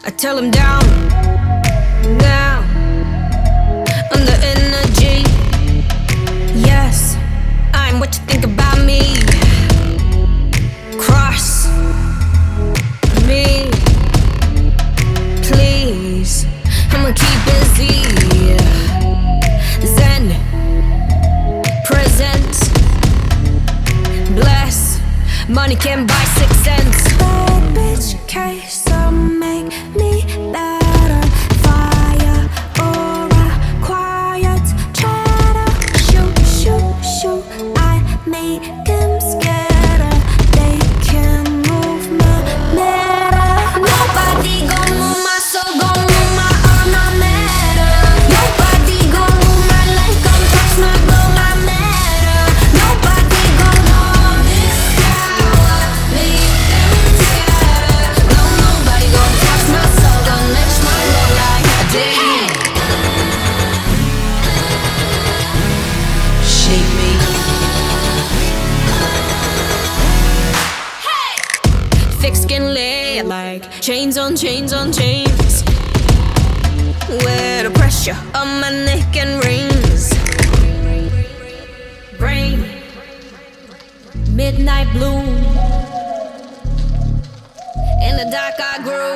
I tell him down, down, under energy. Yes, I'm what you think about me. Cross me, please. I'ma keep busy. Zen, present, bless. Money can buy 6 cents. Bad bitch case to make me better. Fire or a quiet chatter. Shoot, shoot, shoot. I make them scatter. They can move my matter. Nobody gon' move my soul, gon' move my alma matter. Nobody gon' move my life, gon' touch my glow, my matter. Nobody gon' hold this power. Make them scatter. No, nobody gon' touch my soul, gon' match my glow like a day. Shake me. Thick skin layer like chains on chains on chains. Where the pressure on my neck and rings. Brain, midnight blue. In the dark I grew.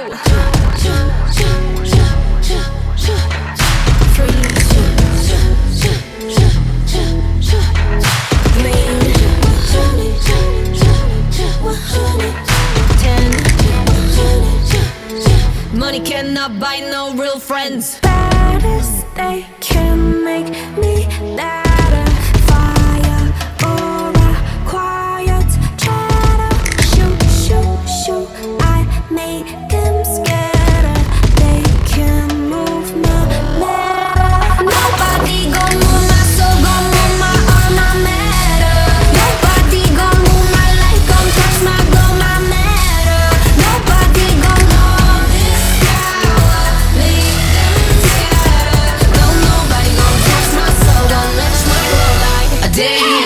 Money cannot buy no real friends. Baddest, they can make me better. Fire or a quiet chatter. Shoot, shoot, shoot. I make them scatter. They can move my matter. Nobody gon' move my soul, gon' move my alma matter. Nobody gon' move my life, gon' touch my glow, my matter. Nobody gon' hold this power. Make them scatter. No, nobody gon' touch my soul, gon' match my glow like a day.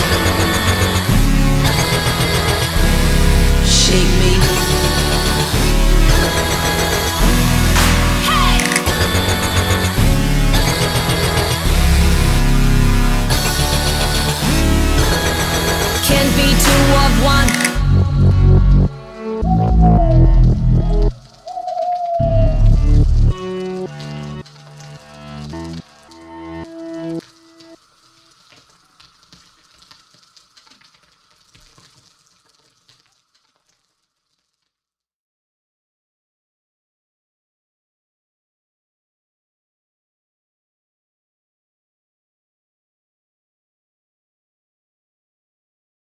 Shake me. Can't be two of one.